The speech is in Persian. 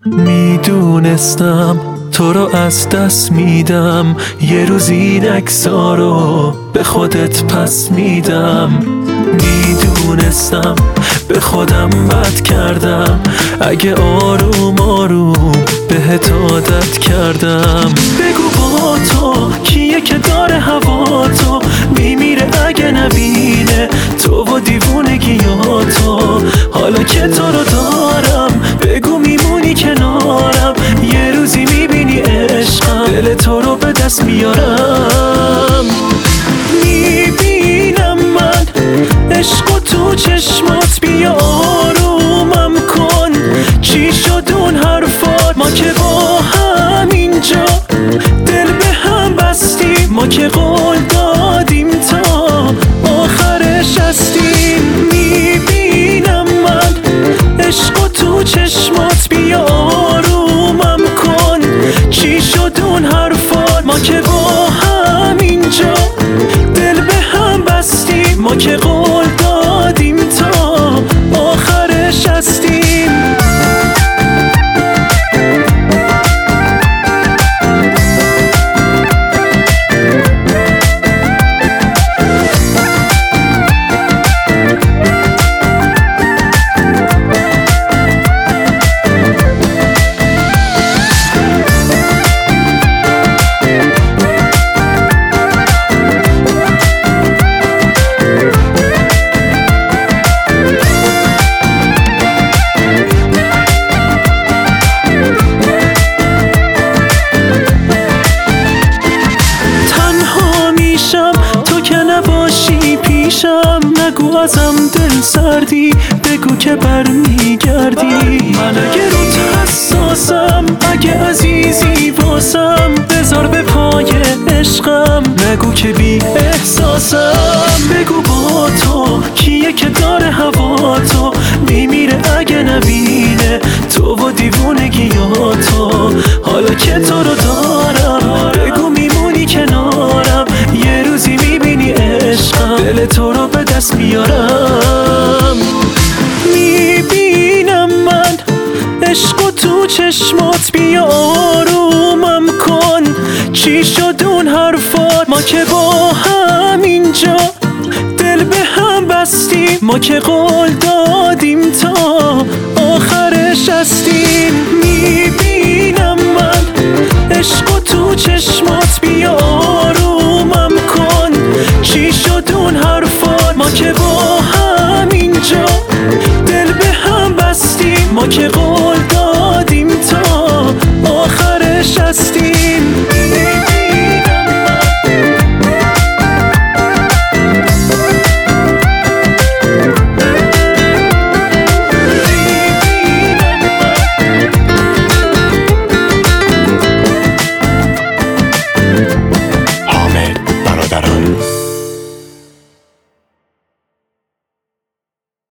میدونستم تو رو از دست میدم، یه روز این عکس‌ها رو به خودت پس میدم. میدونستم به خودم بد کردم، اگه آروم آروم بهت عادت کردم. بگو با تو کیه که داره هوا تو میمیره اگه نبینه تو و دیوونگیاتو. حالا که تو رو دارم بگو میمونی کنارم، یه روزی میبینی عشقم دل تو رو به دست میارم. میبینم من عشق و تو چشمات، بیا آرومم کن. چی شد اون حرفات؟ ما که با هم اینجا دل به هم بستیم، ما که قول دادیم تا آخرش هستیم. میبینم من عشق و تو چشمات، بیا آرومم کن. چی شد اون حرفات؟ ما که با هم اینجا دل به هم بستیم، ما که قول دادیم تا آخرش هستیم. نگو ازم دل سردی، بگو که برمیگردی. من اگه روت حساسم، اگه عزیزی واسم، بذار به پای عشقم. نگو که بی احساسم، بگو با تو کیه که داره هوا تو میمیره اگه نبینه تو و دیوونگیاتو. حالا که تو رو دارم بگو میمونی کنارم، یه روزی میبینی عشقم دل تو رو به دست میارم. میبینم من عشق و تو چشمات، بیا آرومم کن. چی شد اون حرفات؟ ما که با هم اینجا دل به هم بستیم، ما که قول دادیم تا آخرش هستیم.